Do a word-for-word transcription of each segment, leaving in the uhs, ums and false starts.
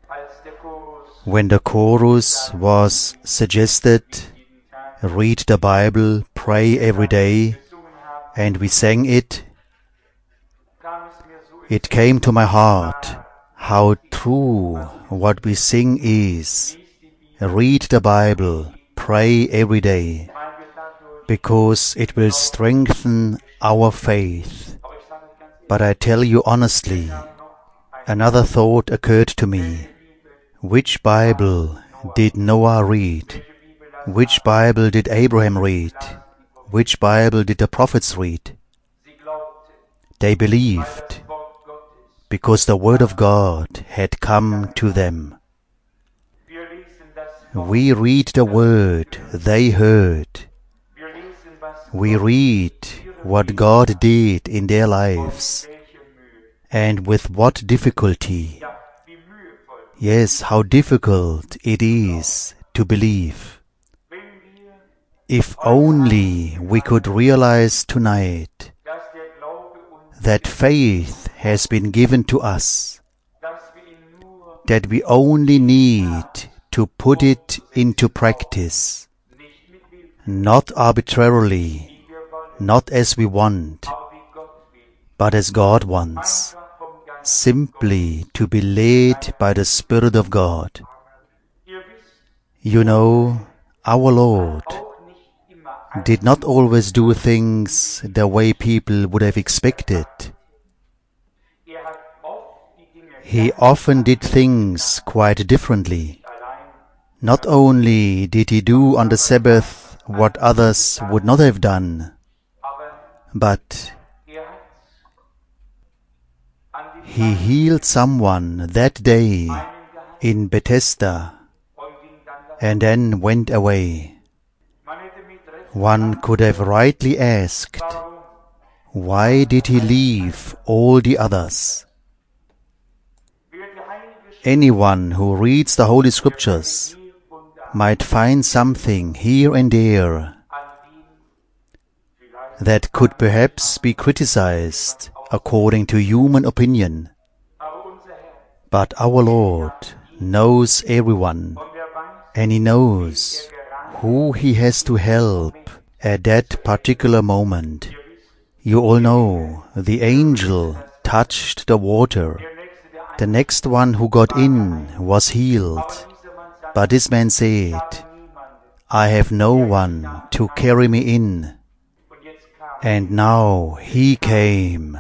When the chorus was suggested, read the Bible, pray every day, and we sang it, it came to my heart how true what we sing is. Read the Bible, pray every day, because it will strengthen our faith. But I tell you honestly, another thought occurred to me. Which Bible did Noah read? Which Bible did Abraham read? Which Bible did the prophets read? They believed, because the Word of God had come to them. We read the Word they heard. We read what God did in their lives, and with what difficulty. Yes, how difficult it is to believe. If only we could realize tonight that faith has been given to us, that we only need to put it into practice, not arbitrarily, not as we want, but as God wants, simply to be led by the Spirit of God. You know, our Lord did not always do things the way people would have expected. He often did things quite differently. Not only did he do on the Sabbath what others would not have done, but he healed someone that day in Bethesda and then went away. One could have rightly asked, why did he leave all the others? Anyone who reads the Holy Scriptures might find something here and there that could perhaps be criticized according to human opinion. But our Lord knows everyone, and He knows who He has to help at that particular moment. You all know the angel touched the water. The next one who got in was healed. But this man said, I have no one to carry me in. And now he came.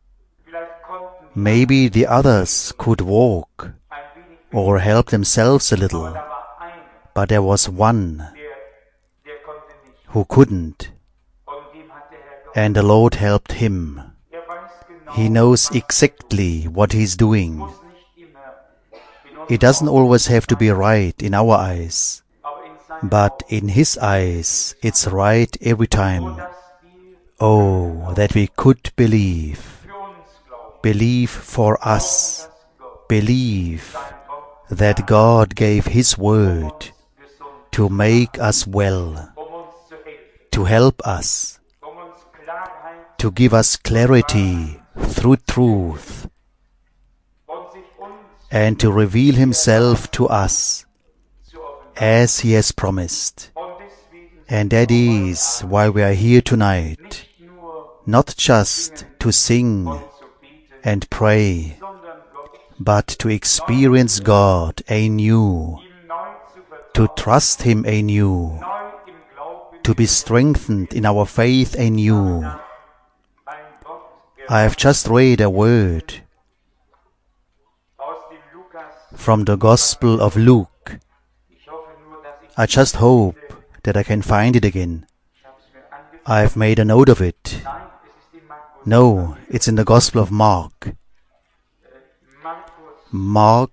Maybe the others could walk or help themselves a little, but there was one who couldn't, and the Lord helped him. He knows exactly what He's doing. It doesn't always have to be right in our eyes, but in His eyes it's right every time. Oh, that we could believe. Believe for us. Believe that God gave His word to make us well, to help us, to give us clarity through truth, and to reveal Himself to us as He has promised. And that is why we are here tonight, not just to sing and pray, but to experience God anew, to trust Him anew, to be strengthened in our faith anew. I have just read a word from the Gospel of Luke. I just hope that I can find it again. I have made a note of it. No, it's in the Gospel of Mark. Mark.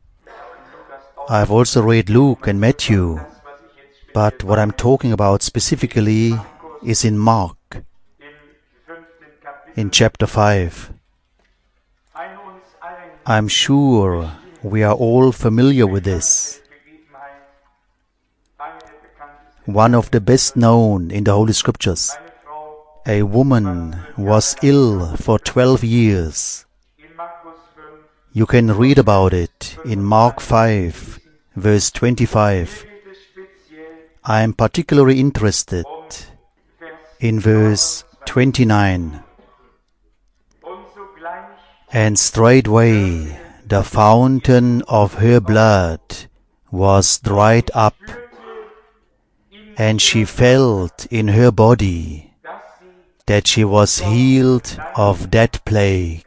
I have also read Luke and Matthew, but what I'm talking about specifically is in Mark, in chapter five. I'm sure we are all familiar with this. One of the best known in the Holy Scriptures. A woman was ill for twelve years. You can read about it in Mark five, verse twenty-five. I am particularly interested in verse twenty-nine. And straightway the fountain of her blood was dried up, and she felt in her body that she was healed of that plague.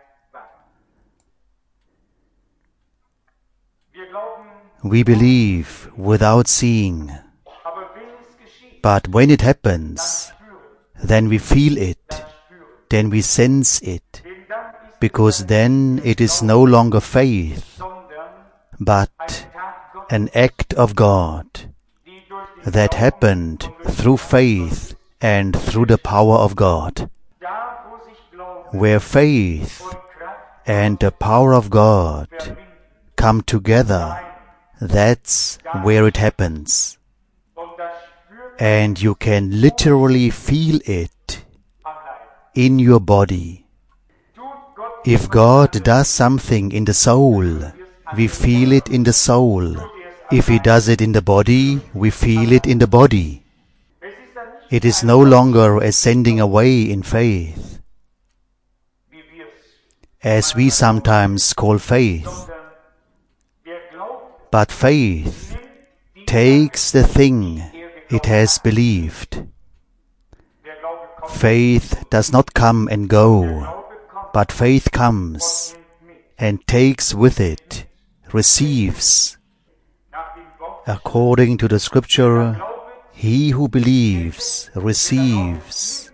We believe without seeing, but when it happens, then we feel it, then we sense it, because then it is no longer faith, but an act of God that happened through faith and through the power of God. Where faith and the power of God come together, that's where it happens. And you can literally feel it in your body. If God does something in the soul, we feel it in the soul. If He does it in the body, we feel it in the body. It is no longer ascending away in faith, as we sometimes call faith. But faith takes the thing it has believed. Faith does not come and go, but faith comes and takes with it, receives. According to the scripture, he who believes receives.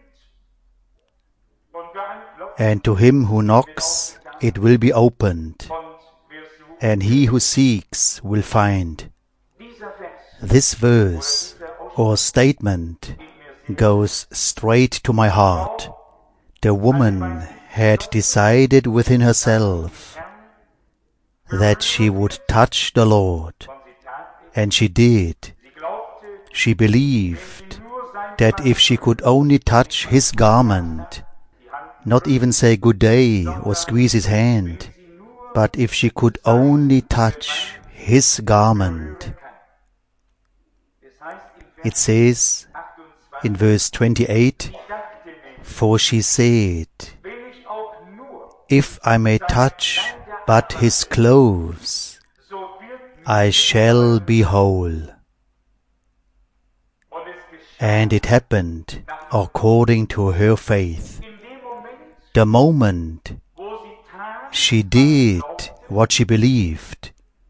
And to him who knocks, it will be opened. And he who seeks will find. This verse or statement goes straight to my heart. The woman had decided within herself that she would touch the Lord, and she did. She believed that if she could only touch His garment, not even say good day or squeeze His hand, but if she could only touch His garment. It says in verse twenty-eight, for she said, if I may touch but His clothes, I shall be whole. And it happened according to her faith. The moment she did what she believed,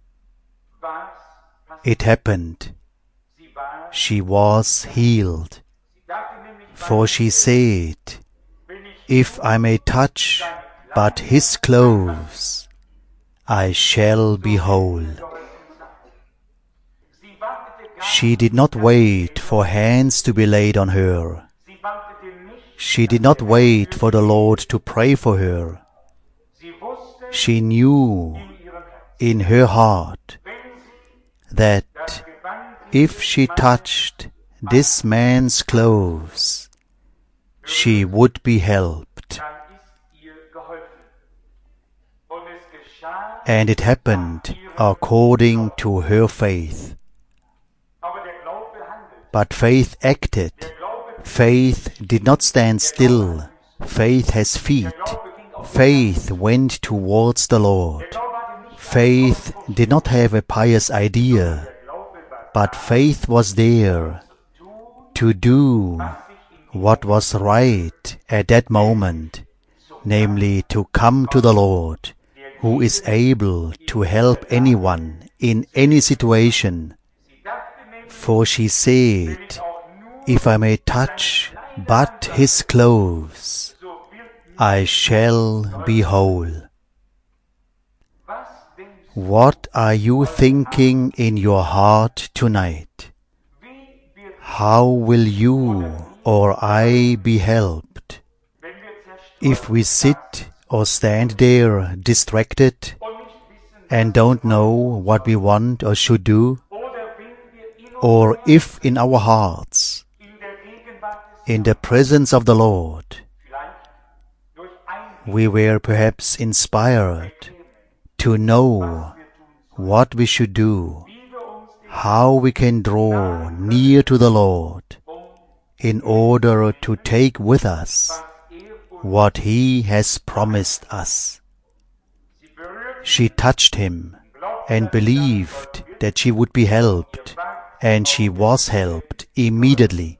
it happened. She was healed. For she said, if I may touch but His clothes, I shall be whole. She did not wait for hands to be laid on her. She did not wait for the Lord to pray for her. She knew in her heart that if she touched this man's clothes, she would be helped. And it happened according to her faith. But faith acted. Faith did not stand still. Faith has feet. Faith went towards the Lord. Faith did not have a pious idea, but faith was there to do what was right at that moment, namely to come to the Lord, who is able to help anyone in any situation. For she said, if I may touch but His clothes, I shall be whole. What are you thinking in your heart tonight? How will you or I be helped if we sit or stand there distracted and don't know what we want or should do? Or if in our hearts, in the presence of the Lord, we were perhaps inspired to know what we should do, how we can draw near to the Lord in order to take with us what He has promised us. She touched Him and believed that she would be helped, and she was helped immediately.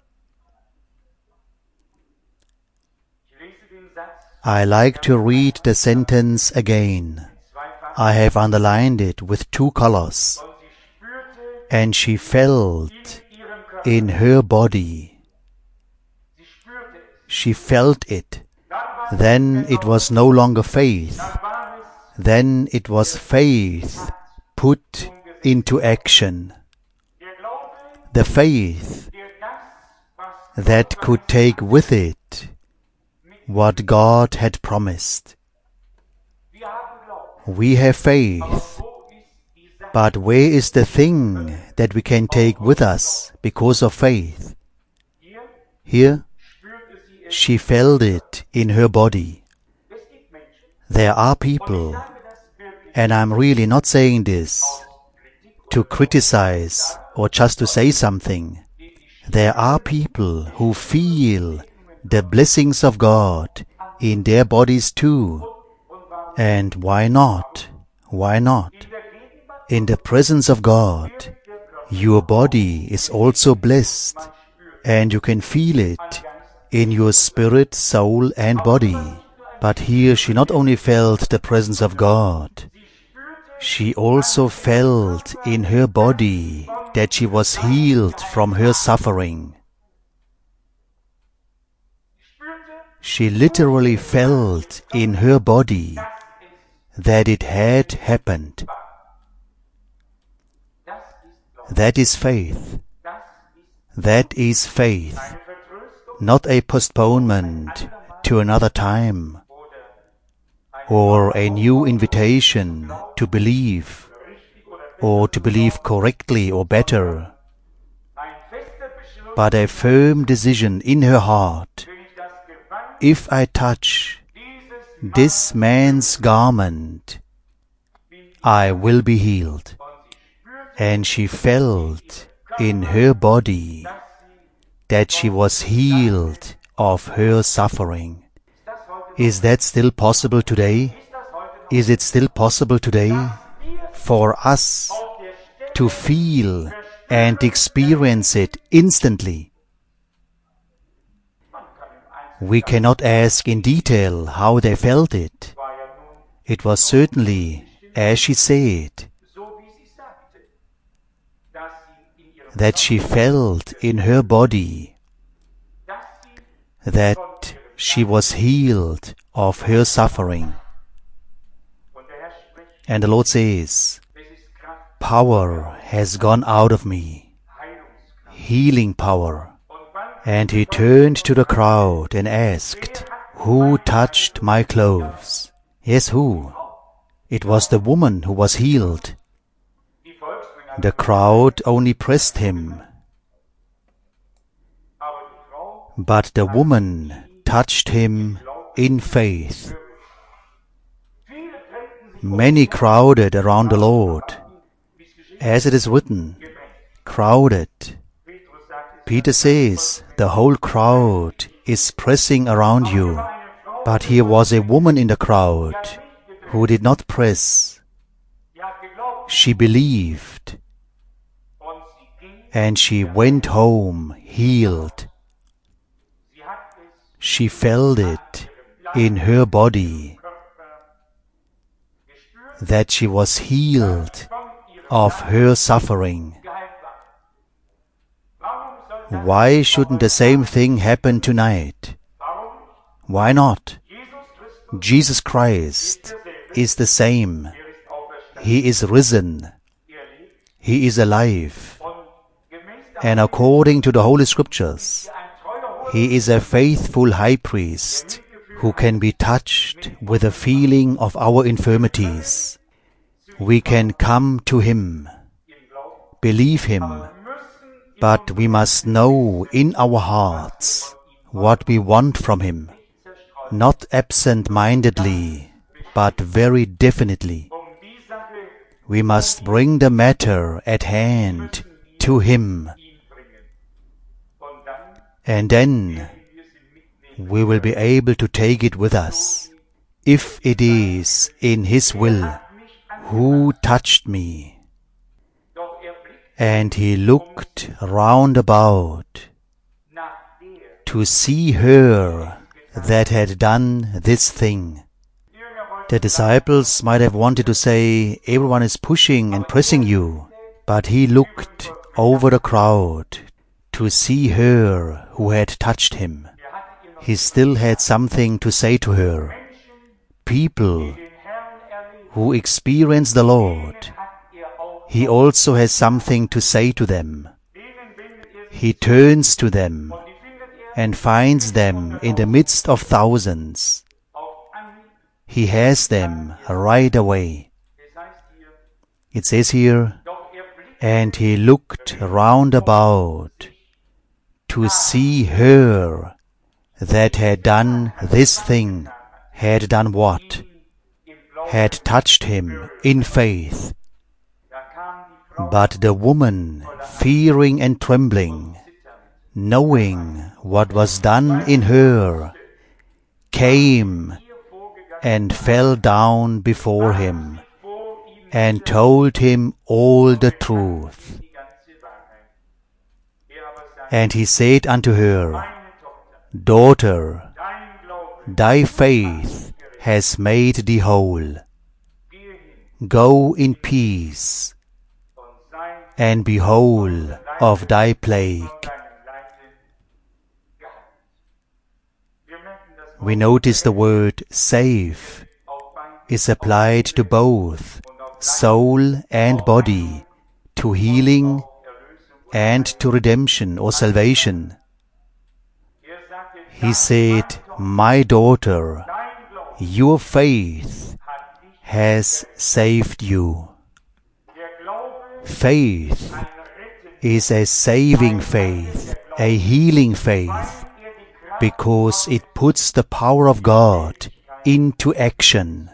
I like to read the sentence again. I have underlined it with two colors. And she felt in her body. She felt it. Then it was no longer faith. Then it was faith put into action. The faith that could take with it what God had promised. We have faith, but where is the thing that we can take with us because of faith? Here, she felt it in her body. There are people, and I'm really not saying this to criticize or just to say something. There are people who feel the blessings of God in their bodies too. And why not? Why not? In the presence of God, your body is also blessed, and you can feel it in your spirit, soul, and body. But here she not only felt the presence of God, she also felt in her body that she was healed from her suffering. She literally felt in her body that it had happened. That is faith. That is faith. Not a postponement to another time or a new invitation to believe or to believe correctly or better, but a firm decision in her heart. If I touch this man's garment, I will be healed. And she felt in her body that she was healed of her suffering. Is that still possible today? Is it still possible today for us to feel and experience it instantly? We cannot ask in detail how they felt it. It was certainly, as she said, that she felt in her body that she was healed of her suffering. And the Lord says, power has gone out of me, healing power. And He turned to the crowd and asked, who touched my clothes? Yes, who? It was the woman who was healed. The crowd only pressed Him. But the woman touched Him in faith. Many crowded around the Lord. As it is written, crowded. Peter says, the whole crowd is pressing around you. But here was a woman in the crowd who did not press. She believed, and she went home healed. She felt it in her body that she was healed of her suffering. Why shouldn't the same thing happen tonight? Why not? Jesus Christ is the same. He is risen. He is alive. And according to the Holy Scriptures, He is a faithful high priest who can be touched with the feeling of our infirmities. We can come to Him, believe Him, but we must know in our hearts what we want from Him, not absent-mindedly, but very definitely. We must bring the matter at hand to Him. And then we will be able to take it with us. If it is in His will, who touched me? And he looked round about to see her that had done this thing. The disciples might have wanted to say, everyone is pushing and pressing you. But he looked over the crowd to see her who had touched him. He still had something to say to her. People who experience the Lord, He also has something to say to them. He turns to them and finds them in the midst of thousands. He has them right away. It says here, and he looked round about to see her that had done this thing. Had done what? Had touched him in faith. But the woman, fearing and trembling, knowing what was done in her, came and fell down before him and told him all the truth. And he said unto her, Daughter, thy faith has made thee whole. Go in peace, and be whole of thy plague. We notice the word save is applied to both soul and body, to healing and to redemption or salvation. He said, My daughter, your faith has saved you. Faith is a saving faith, a healing faith, because it puts the power of God into action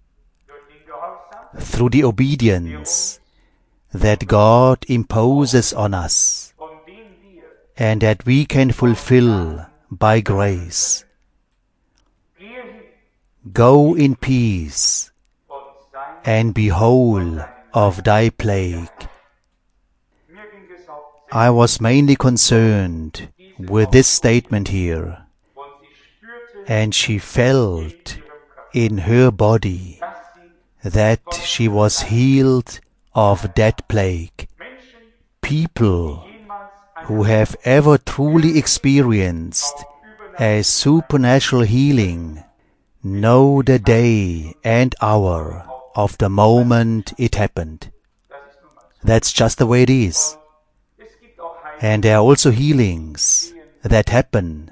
through the obedience that God imposes on us and that we can fulfill by grace. Go in peace and be whole of thy plague. I was mainly concerned with this statement here. And she felt in her body that she was healed of that plague. People who have ever truly experienced a supernatural healing know the day and hour of the moment it happened. That's just the way it is. And there are also healings that happen.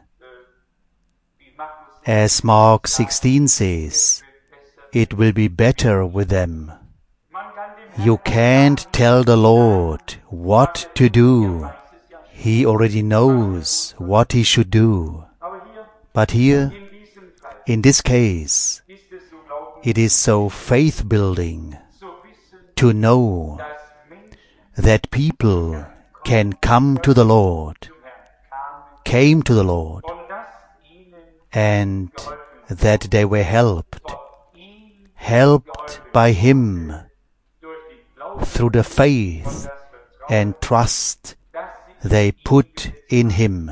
As Mark sixteen says, it will be better with them. You can't tell the Lord what to do. He already knows what He should do. But here, in this case, it is so faith-building to know that people can come to the Lord, came to the Lord, and that they were helped, helped by Him through the faith and trust they put in Him.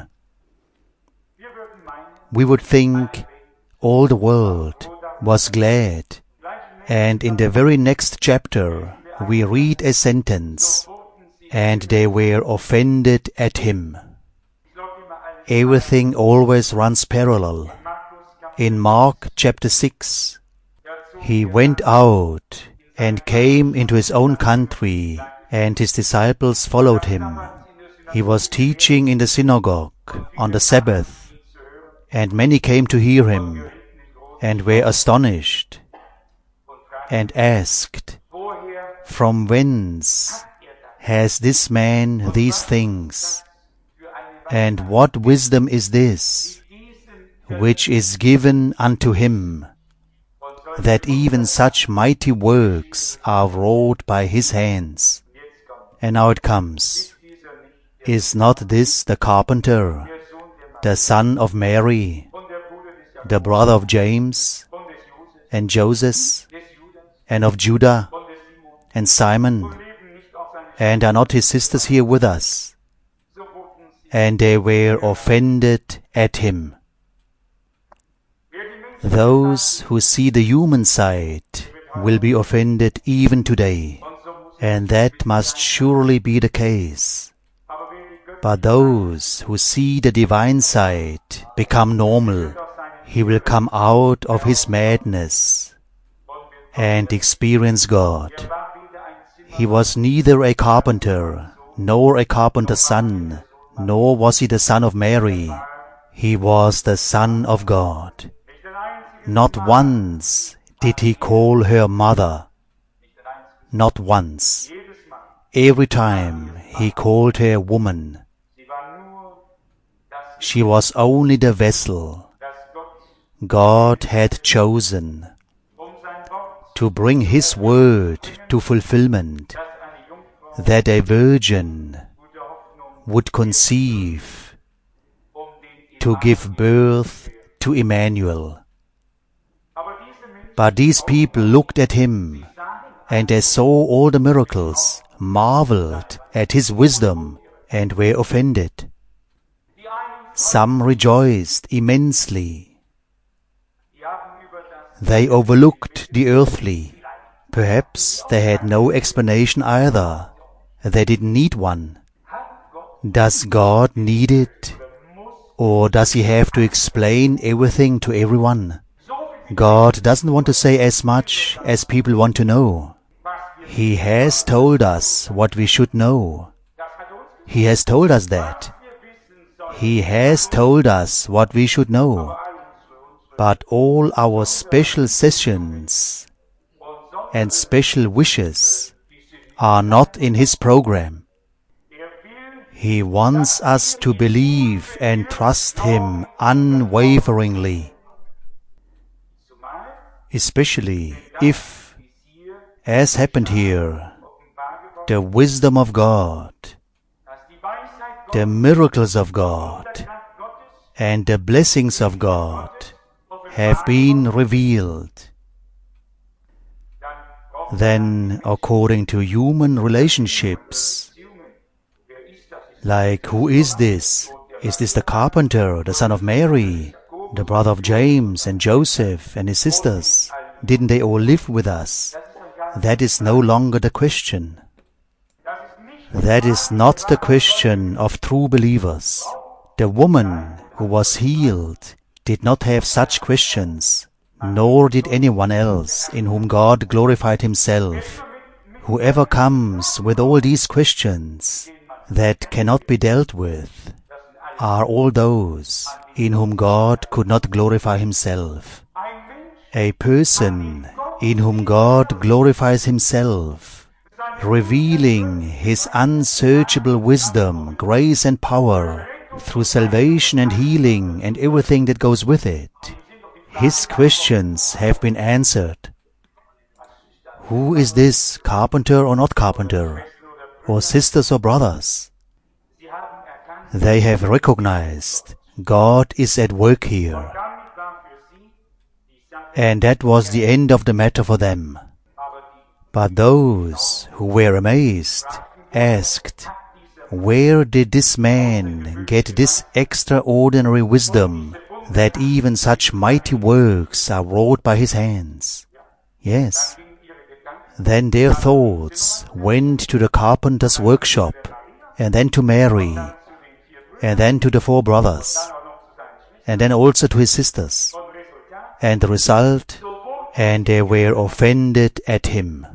We would think all the world was glad, and in the very next chapter we read a sentence, and they were offended at Him. Everything always runs parallel. In Mark chapter six, He went out and came into His own country, and His disciples followed Him. He was teaching in the synagogue on the Sabbath, and many came to hear Him, and were astonished, and asked, From whence has this man these things? And what wisdom is this, which is given unto him? that even such mighty works are wrought by His hands. And now it comes. Is not this the carpenter, the son of Mary, the brother of James, and Joseph, and of Judah, and Simon? And are not his sisters here with us? And they were offended at him. Those who see the human side will be offended even today, and that must surely be the case. But those who see the divine side become normal. He will come out of his madness and experience God. He was neither a carpenter, nor a carpenter's son, nor was he the son of Mary. He was the Son of God. Not once did he call her mother. Not once. Every time he called her woman. She was only the vessel God had chosen to bring His word to fulfillment, that a virgin would conceive to give birth to Emmanuel. But these people looked at him, and they saw all the miracles, marveled at his wisdom, and were offended. Some rejoiced immensely. They overlooked the earthly. Perhaps they had no explanation either. They didn't need one. Does God need it? Or does He have to explain everything to everyone? God doesn't want to say as much as people want to know. He has told us what we should know. He has told us that. He has told us what we should know. But all our special sessions and special wishes are not in His program. He wants us to believe and trust Him unwaveringly. Especially if, as happened here, the wisdom of God, the miracles of God, and the blessings of God have been revealed. Then, according to human relationships, like who is this? Is this the carpenter, the son of Mary, the brother of James and Joseph and his sisters? Didn't they all live with us? That is no longer the question. That is not the question of true believers. The woman who was healed did not have such questions, nor did anyone else in whom God glorified Himself. Whoever comes with all these questions that cannot be dealt with are all those in whom God could not glorify Himself. A person in whom God glorifies Himself, revealing His unsearchable wisdom, grace and power through salvation and healing and everything that goes with it. His questions have been answered. Who is this, carpenter or not carpenter, or sisters or brothers? They have recognized God is at work here. And that was the end of the matter for them. But those who were amazed asked, where did this man get this extraordinary wisdom, that even such mighty works are wrought by his hands? Yes. Then their thoughts went to the carpenter's workshop, and then to Mary, and then to the four brothers, and then also to his sisters. And the result, and they were offended at him.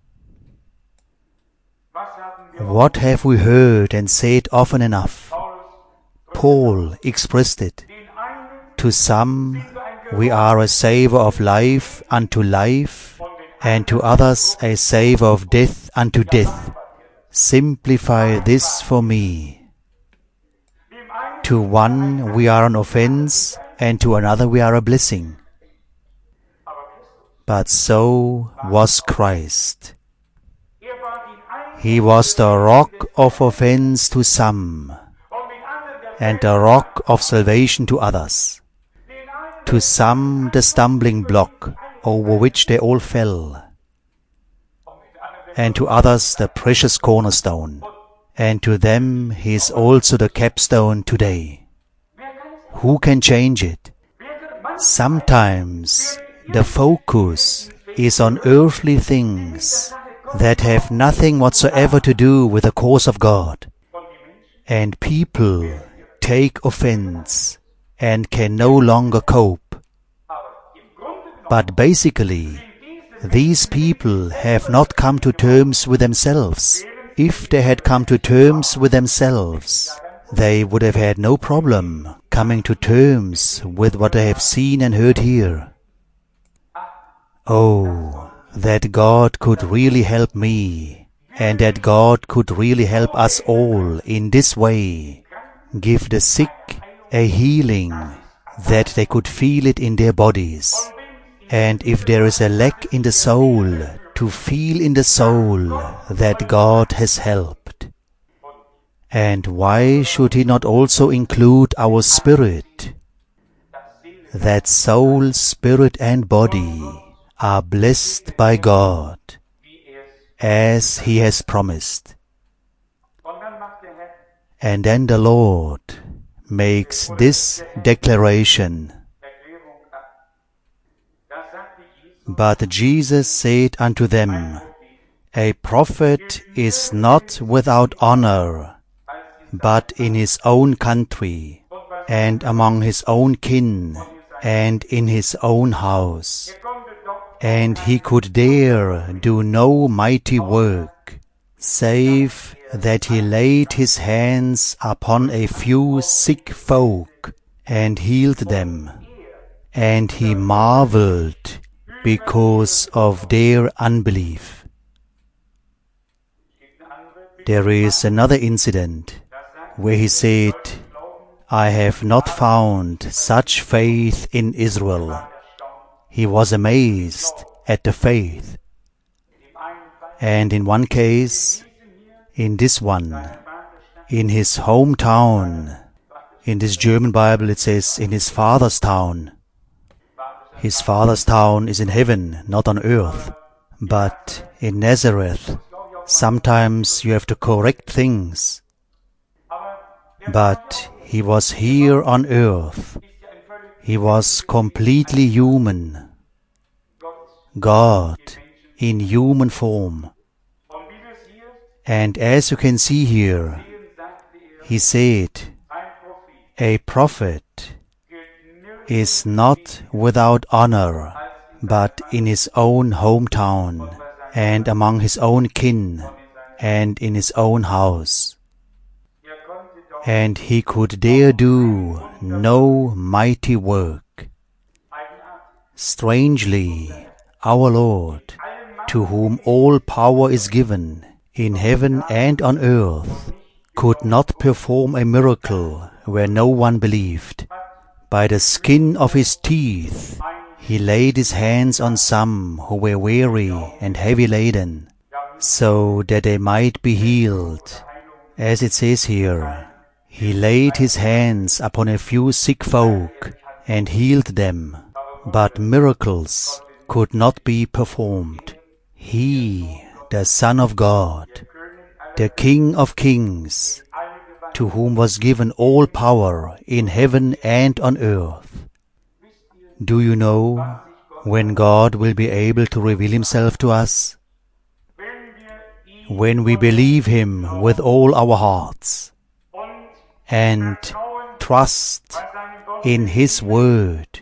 What have we heard and said often enough? Paul expressed it. To some, we are a savor of life unto life, and to others a savor of death unto death. Simplify this for me. To one we are an offense, and to another we are a blessing. But so was Christ. He was the rock of offense to some, and the rock of salvation to others. To some the stumbling block over which they all fell, and to others the precious cornerstone, and to them he is also the capstone today. Who can change it? Sometimes the focus is on earthly things that have nothing whatsoever to do with the cause of God, and people take offense and can no longer cope. But basically, these people have not come to terms with themselves. If they had come to terms with themselves, they would have had no problem coming to terms with what they have seen and heard here. Oh, that God could really help me, and that God could really help us all in this way. Give the sick a healing, that they could feel it in their bodies. And if there is a lack in the soul, to feel in the soul that God has helped. And why should He not also include our spirit? That soul, spirit and body are blessed by God, as He has promised. And then the Lord makes this declaration. But Jesus said unto them, A prophet is not without honor, but in his own country, and among his own kin, and in his own house. And he could there do no mighty work, save that he laid his hands upon a few sick folk, and healed them. And he marveled because of their unbelief. There is another incident where he said, I have not found such faith in Israel. He was amazed at the faith. And in one case, in this one, in his hometown, in this German Bible it says, in his father's town. His father's town is in heaven, not on earth. But in Nazareth, sometimes you have to correct things. But he was here on earth. He was completely human. God in human form. And as you can see here, he said, a prophet is not without honor, but in his own hometown, and among his own kin, and in his own house. And he could there do no mighty work. Strangely, our Lord, to whom all power is given, in heaven and on earth, could not perform a miracle where no one believed. By the skin of his teeth, he laid his hands on some who were weary and heavy laden, so that they might be healed. As it says here, he laid his hands upon a few sick folk and healed them, but miracles could not be performed. He, the Son of God, the King of Kings, to whom was given all power in heaven and on earth. Do you know when God will be able to reveal Himself to us? When we believe Him with all our hearts and trust in His word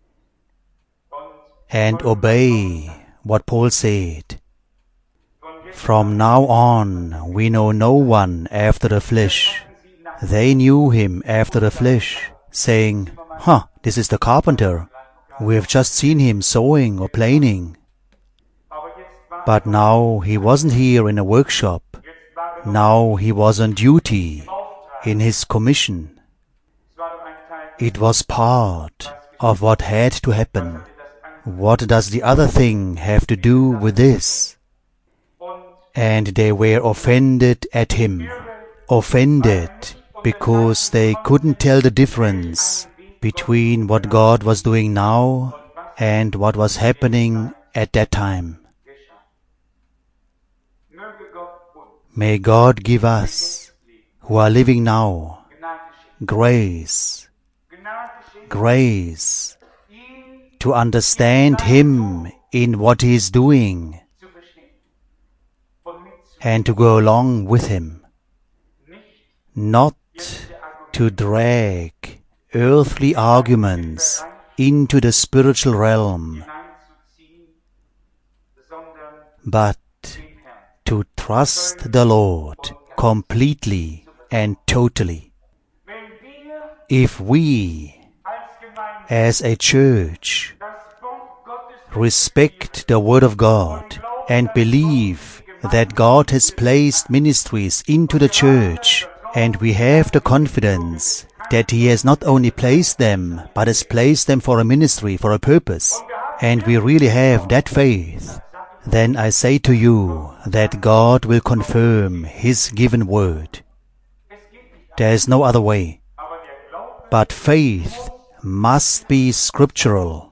and obey what Paul said. From now on we know no one after the flesh. They knew him after the flesh, saying, Huh, this is the carpenter. We have just seen him sawing or planing. But now he wasn't here in a workshop. Now he was on duty, in his commission. It was part of what had to happen. What does the other thing have to do with this? And they were offended at him. Offended because they couldn't tell the difference between what God was doing now and what was happening at that time. May God give us, who are living now, grace, grace to understand Him in what He is doing and to go along with Him, not to drag earthly arguments into the spiritual realm, but to trust the Lord completely and totally. If we, as a church, respect the Word of God and believe that God has placed ministries into the church, and we have the confidence that He has not only placed them, but has placed them for a ministry, for a purpose, and we really have that faith, then I say to you that God will confirm His given word. There is no other way. But faith must be scriptural.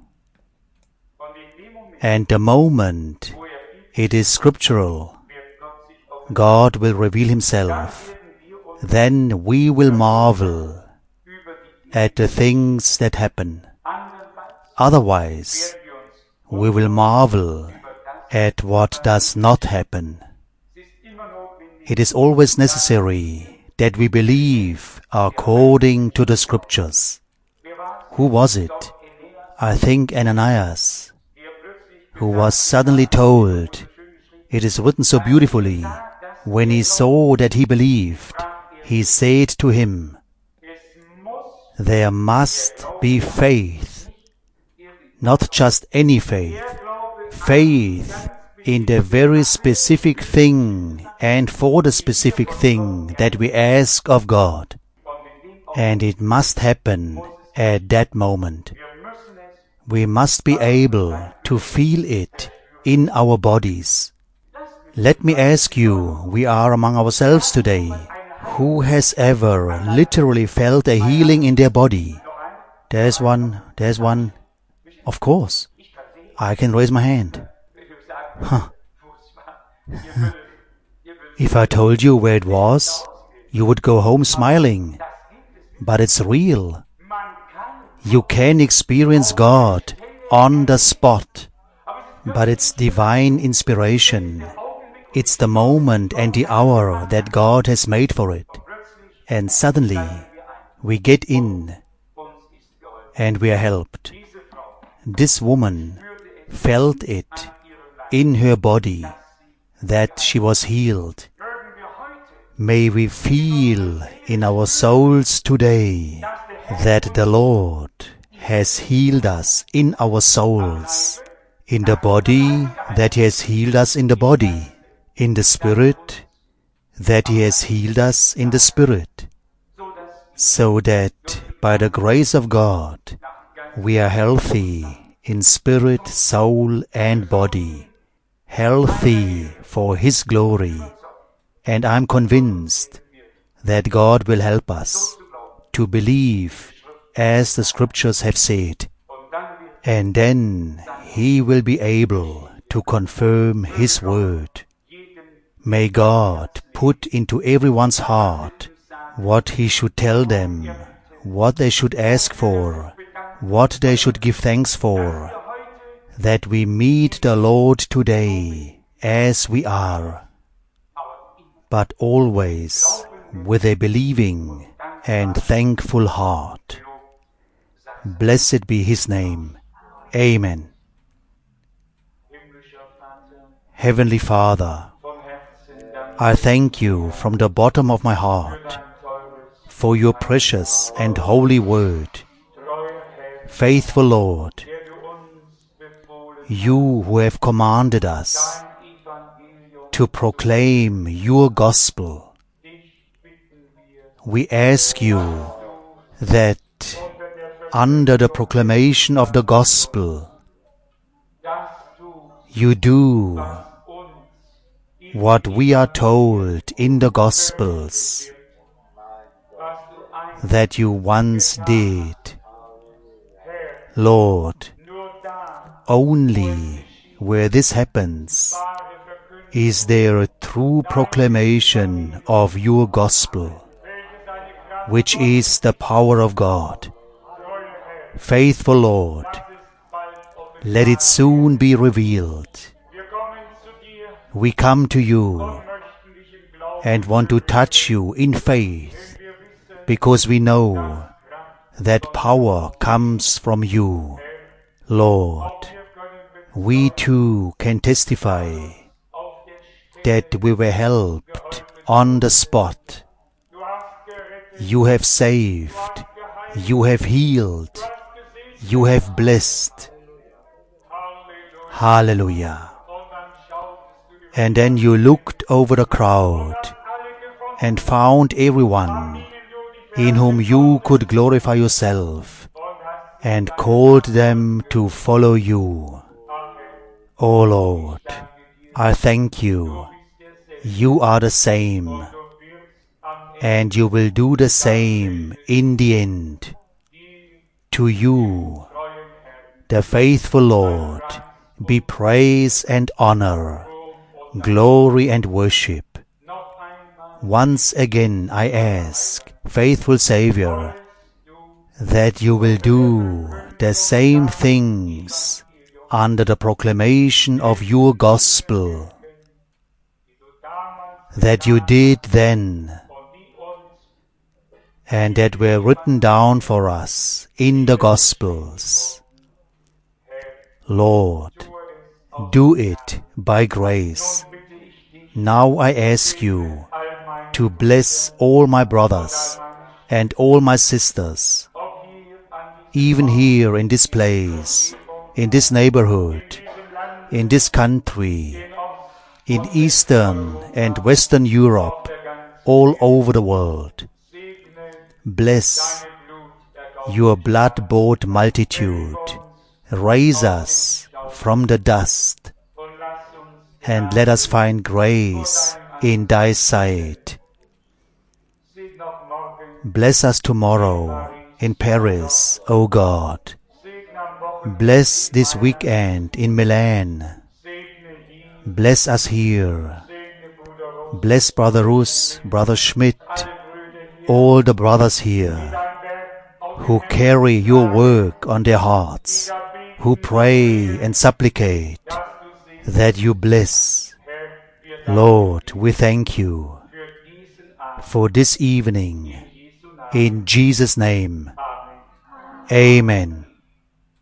And the moment it is scriptural, God will reveal Himself. Then we will marvel at the things that happen. Otherwise, we will marvel at what does not happen. It is always necessary that we believe according to the Scriptures. Who was it? I think Ananias, who was suddenly told, it is written so beautifully, when he saw that he believed, he said to him, there must be faith, not just any faith, faith in the very specific thing and for the specific thing that we ask of God. And it must happen at that moment. We must be able to feel it in our bodies. Let me ask you, we are among ourselves today. Who has ever literally felt a healing in their body? There's one, there's one. Of course. I can raise my hand. Huh. If I told you where it was, you would go home smiling. But it's real. You can experience God on the spot. But it's divine inspiration. It's the moment and the hour that God has made for it. And suddenly, we get in and we are helped. This woman felt it in her body that she was healed. May we feel in our souls today that the Lord has healed us in our souls, in the body that He has healed us in the body, in the spirit that He has healed us in the spirit, so that by the grace of God we are healthy in spirit, soul and body, healthy for His glory. And I'm convinced that God will help us to believe as the Scriptures have said, and then He will be able to confirm His word. May God put into everyone's heart what He should tell them, what they should ask for, what they should give thanks for, that we meet the Lord today as we are, but always with a believing and thankful heart. Blessed be His name. Amen. Heavenly Father, I thank You from the bottom of my heart for Your precious and holy word. Faithful Lord, You who have commanded us to proclaim Your gospel, we ask You that under the proclamation of the gospel you do what we are told in the Gospels that you once did. Lord, only where this happens is there a true proclamation of your gospel, which is the power of God. Faithful Lord, let it soon be revealed. We come to you and want to touch you in faith, because we know that power comes from you. Lord, we too can testify that we were helped on the spot. You have saved, you have healed, you have blessed. Hallelujah. And then you looked over the crowd and found everyone in whom you could glorify yourself, and called them to follow you. O Lord, I thank you. You are the same, and you will do the same in the end. To you, the faithful Lord, be praise and honor, glory and worship. Once again I ask, faithful Savior, that you will do the same things under the proclamation of your gospel that you did then, and that were written down for us in the Gospels. Lord, do it by grace. Now I ask you to bless all my brothers and all my sisters, even here in this place, in this neighborhood, in this country, in Eastern and Western Europe, all over the world. Bless your blood-bought multitude. Raise us from the dust, and let us find grace in thy sight. Bless us tomorrow in Paris, O God. Bless this weekend in Milan. Bless us here. Bless Brother Rus, Brother Schmidt, all the brothers here who carry your work on their hearts, who pray and supplicate that you bless. Lord, we thank you for this evening. In Jesus' name, amen.